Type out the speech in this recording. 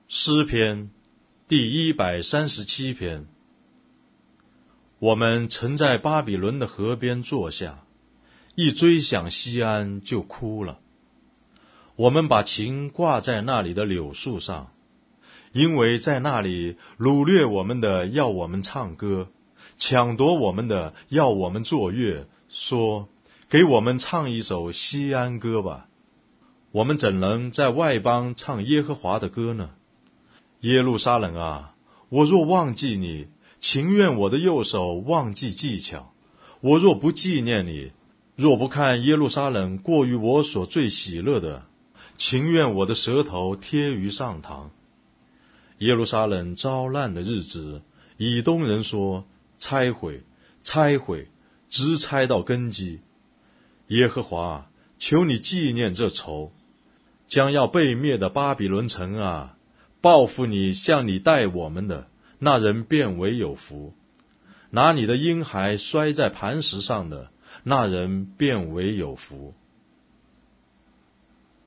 诗篇第137篇。我们曾在巴比伦的河边坐下，一追想西安就哭了。我们把琴挂在那里的柳树上，因为在那里掳掠我们的要我们唱歌，抢夺我们的要我们作乐，说给我们唱一首西安歌吧。我们怎能在外邦唱耶和华的歌呢？耶路撒冷啊，我若忘记你，情愿我的右手忘记技巧。我若不纪念你，若不看耶路撒冷过于我所最喜乐的，情愿我的舌头贴于上膛。耶路撒冷遭难的日子，以东人说，拆毁，拆毁，直拆到根基。耶和华，求你纪念这仇，将要被灭的巴比伦城啊，报复你向你待我们的，那人便为有福；拿你的婴孩摔在磐石上的，那人便为有福。